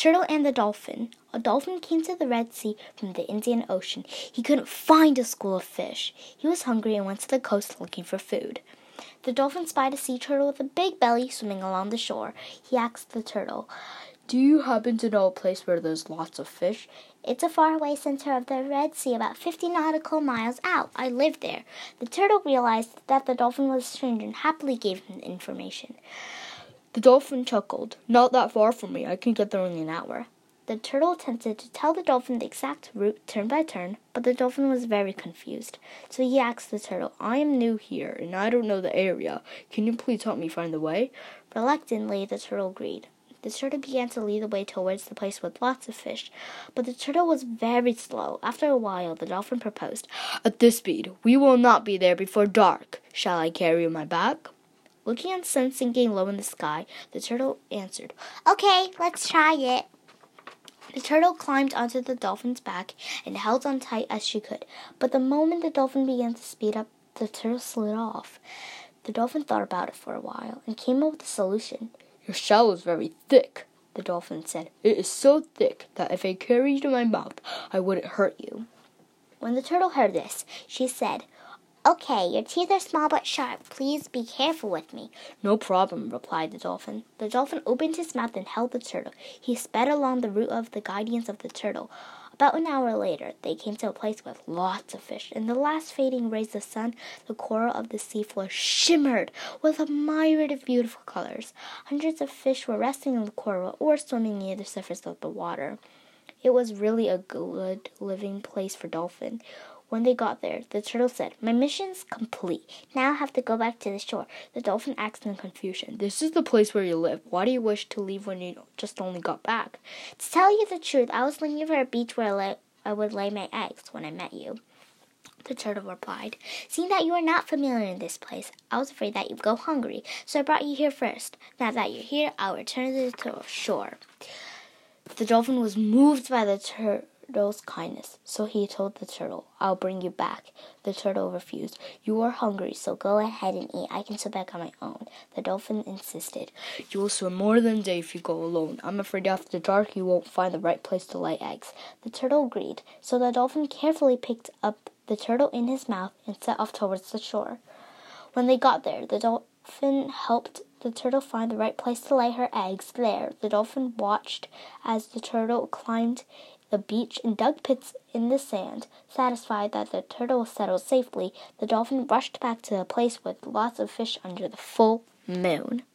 Turtle and the Dolphin. A dolphin came to the Red Sea from the Indian Ocean. He couldn't find a school of fish. He was hungry and went to the coast looking for food. The dolphin spied a sea turtle with a big belly swimming along the shore. He asked the turtle, "Do you happen to know a place where there's lots of fish?" "It's a faraway center of the Red Sea, about 50 nautical miles out. I live there." The turtle realized that the dolphin was a stranger and happily gave him the information. The dolphin chuckled. "Not that far from me. I can get there in an hour." The turtle attempted to tell the dolphin the exact route, turn by turn, but the dolphin was very confused. So he asked the turtle, "I am new here, and I don't know the area. Can you please help me find the way?" Reluctantly, the turtle agreed. The turtle began to lead the way towards the place with lots of fish, but the turtle was very slow. After a while, the dolphin proposed, "At this speed, we will not be there before dark. Shall I carry you on my back?" Looking at the sun sinking low in the sky, the turtle answered, "Okay, let's try it." The turtle climbed onto the dolphin's back and held on tight as she could, but the moment the dolphin began to speed up, the turtle slid off. The dolphin thought about it for a while and came up with a solution. "Your shell is very thick," the dolphin said. "It is so thick that if I carried you in my mouth, I wouldn't hurt you." When the turtle heard this, she said, "Okay, your teeth are small but sharp. Please be careful with me." "No problem," replied the dolphin. The dolphin opened his mouth and held the turtle. He sped along the route of the guidance of the turtle. About an hour later, they came to a place with lots of fish. In the last fading rays of the sun, the coral of the seafloor shimmered with a myriad of beautiful colors. Hundreds of fish were resting in the coral or swimming near the surface of the water. It was really a good living place for dolphin. When they got there, the turtle said, "My mission's complete. Now I have to go back to the shore." The dolphin asked in confusion, "This is the place where you live. Why do you wish to leave when you just only got back?" "To tell you the truth, I was looking for a beach where I would lay my eggs when I met you." The turtle replied, "Seeing that you are not familiar in this place, I was afraid that you'd go hungry, so I brought you here first. Now that you're here, I'll return to the shore." The dolphin was moved by the turtle's kindness, so he told the turtle, "I'll bring you back." The turtle refused. "You are hungry, so go ahead and eat. I can swim back on my own." The dolphin insisted. "You will swim more than a day if you go alone. I'm afraid after dark you won't find the right place to lay eggs." The turtle agreed, so the dolphin carefully picked up the turtle in his mouth and set off towards the shore. When they got there, the dolphin helped the turtle find the right place to lay her eggs. There, the dolphin watched as the turtle climbed the beach and dug pits in the sand. Satisfied that the turtle was settled safely, the dolphin rushed back to the place with lots of fish under the full moon.